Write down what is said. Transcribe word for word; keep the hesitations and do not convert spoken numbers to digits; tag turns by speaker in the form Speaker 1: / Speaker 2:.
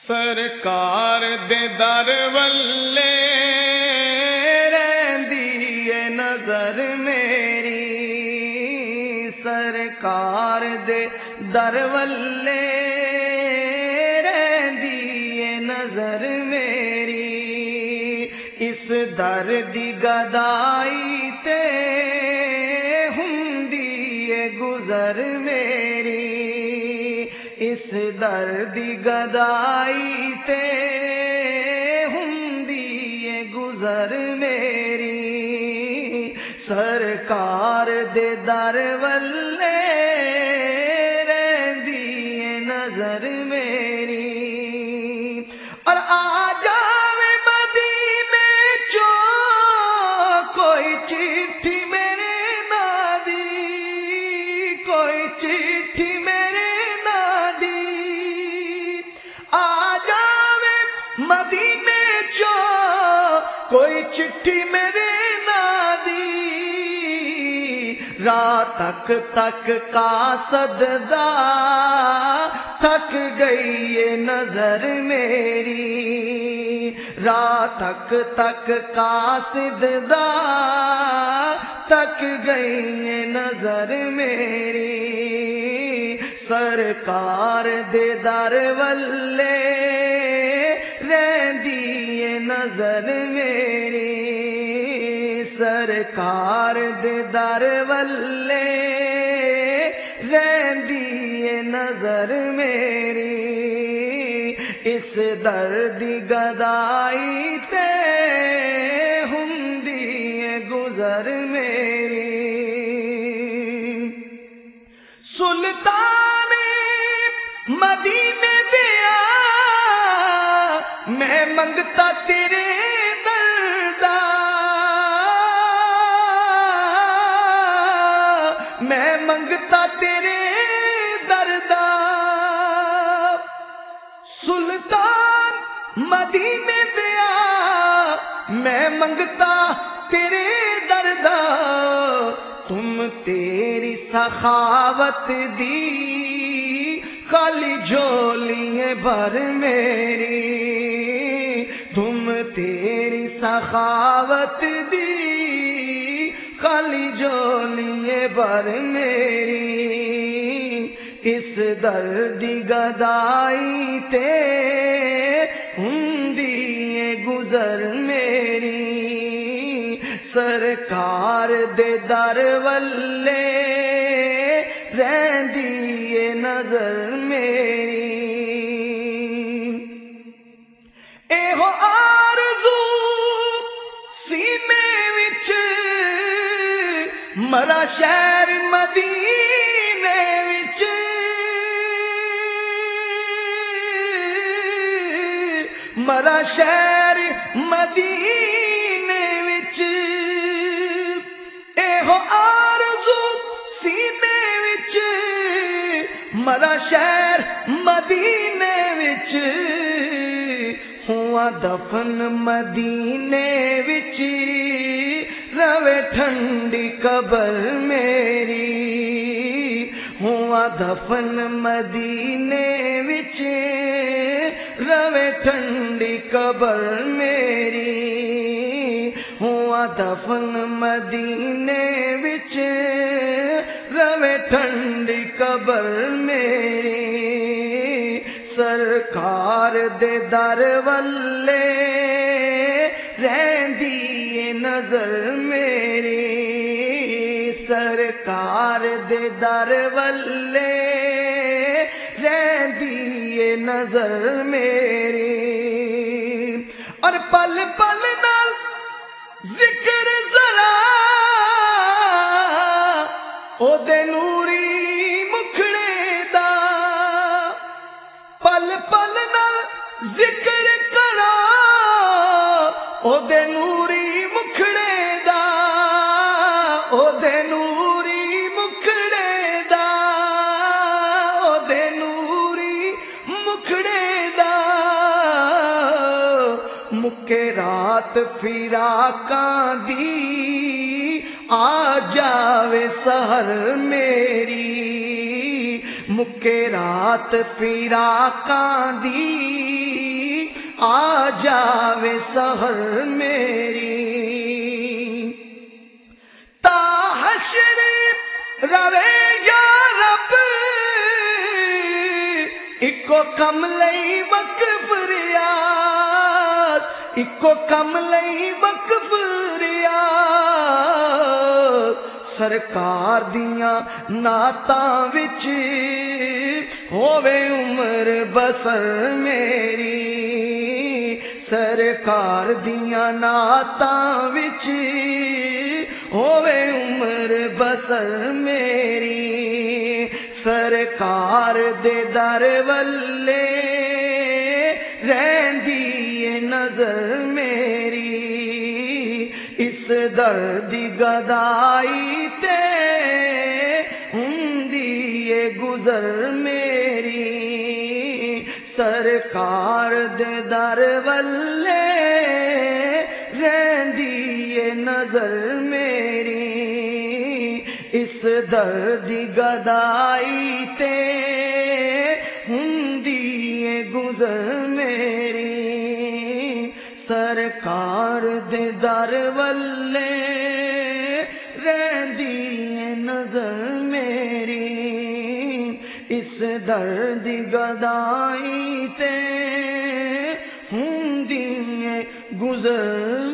Speaker 1: سرکار دے در ولے
Speaker 2: رہندی اے نظر میری، سرکار دے در ولے رہندی اے نظر میری، اس در دی گدائی تے ہوندی اے گزر میری، اس در دی گدائی تے ہوندی اے گزر میری، سرکار دے در ولے رہندی اے نظر میری۔ اور آ جاوے مدینے چوں کوئی چٹھی میرے ناں دی، کوئی چٹھی میرے ناں دی، آ جاوے مدینے چوں کوئی چٹھی میرے ناں دی، راہ تک تک قاصد دا تھک گئی ہے نظر میری، راہ تک تک قاصد دا تھک گئی ہے نظر میری، سرکار دے در ولے رہندی ہے نظر میری، سرکار دے در ولے رہندی اے نظر میری، اس در دی گدائی تے ہوندی اے گزر میری۔ سلطان مدینے دیا میں منگتا تیرے میں منگتا تیرے دردا، سلطان مدینے دیا میں منگتا تیرے دردا، تم تیری سخاوت دی خالی جھولیاں بھر میری، تم تیری سخاوت دی خالی جھولیاں بھر میری، اس در دی گدائی تے ہوندی اے گزر میری، سرکار دے در ولے رہندی اے نظر میری۔ اے ہو آرزو سینے وچ مرا شہر مدینے وچ، مرا شہر مدینے وچ، اے ہو آرزو سینے وچ مرا شہر مدینے وچ، ہوا دفن مدینے وچ روے ٹھنڈی قبر میری، ہوا دفن مدینے وچ روے ٹھنڈی قبر میری، ہوا دفن مدینے وچ روے ٹھنڈی قبر میری، سرکار دے در ولے رہندی اے نظر میری، سرکار دے در ولے رہندی اے نظر میری، اور پل پل نال ذکر ذرا او دے نوری مکھڑے دا، پل پل نال ذکر کرا او دے نوری مکھڑے دا، او دے نوری مکھڑے دا، او دے نوری مکھڑے دا، مکے رات فراقاں دی آ جاوے سحر میری، مکے رات فراقاں دی آ جاوے سحر میری تا حشر روے یا رب اکو کم لئی وقف ریاض اکو کم لئی وقف ریاض سرکار دیاں نعتاں وچ ہووے عمر بسر میری سرکار دیاں نعتاں وچ ہووے عمر بسر میری سرکار دے در ولے رہندی اے نظر میری اس در دی گدائی تے ہوندی اے گزر میری سرکار دے در ولے رہندی اے نظر میری اس درد گدائی تے ہوندی اے گزر میری سرکار دے در ولے رہندی اے نظر میری اس درد گدائی تے ہوندی اے گزر